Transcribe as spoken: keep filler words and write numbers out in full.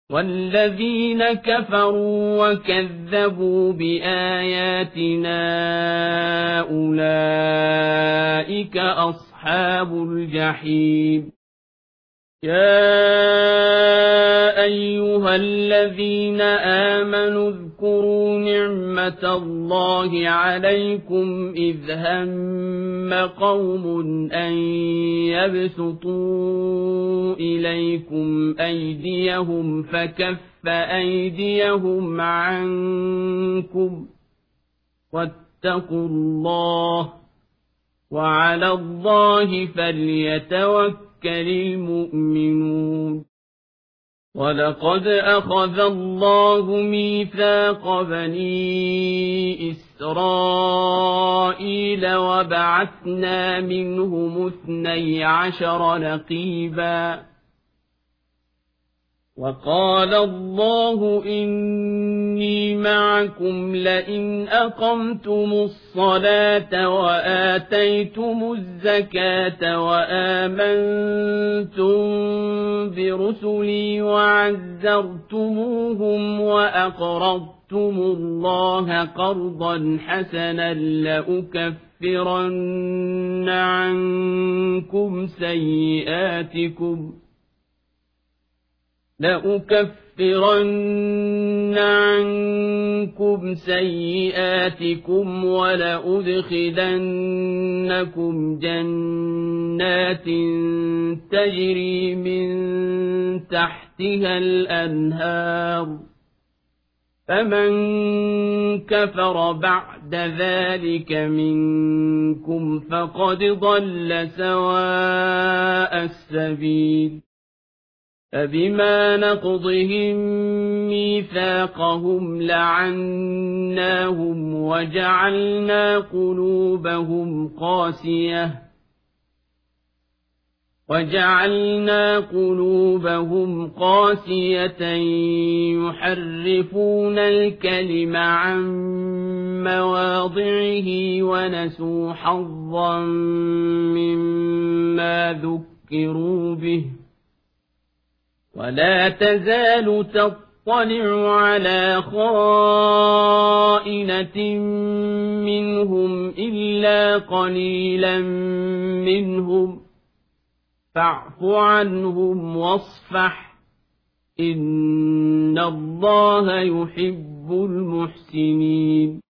والذين كفروا وكذبوا بآياتنا أولئك أصحاب الجحيم يا أيها الذين آمنوا اذكروا نعمة الله عليكم إذ هم قوم أن يبسطوا إليكم أيديهم فكف أيديهم عنكم واتقوا الله وعلى الله فليتوكل المؤمنون ولقد أخذ الله ميثاق بني إسرائيل وبعثنا منهم اثني عشر نقيبا وقال الله إني معكم لئن أقمتم الصلاة وآتيتم الزكاة وآمنتم برسلي وعزرتموهم وأقرضتم الله قرضا حسنا لأكفرن عنكم سيئاتكم لأكفرن عنكم سيئاتكم ولأدخلنكم جنات تجري من تحتها الأنهار فمن كفر بعد ذلك منكم فقد ضل سواء السبيل فبما نقضهم ميثاقهم لعناهم وجعلنا قلوبهم قاسية وجعلنا قلوبهم قاسية يحرفون الكلم عن مواضعه ونسوا حظا مما ذكروا به ولا تزال تطلع على خائنة منهم إلا قليلا منهم فاعف عنهم واصفح إن الله يحب المحسنين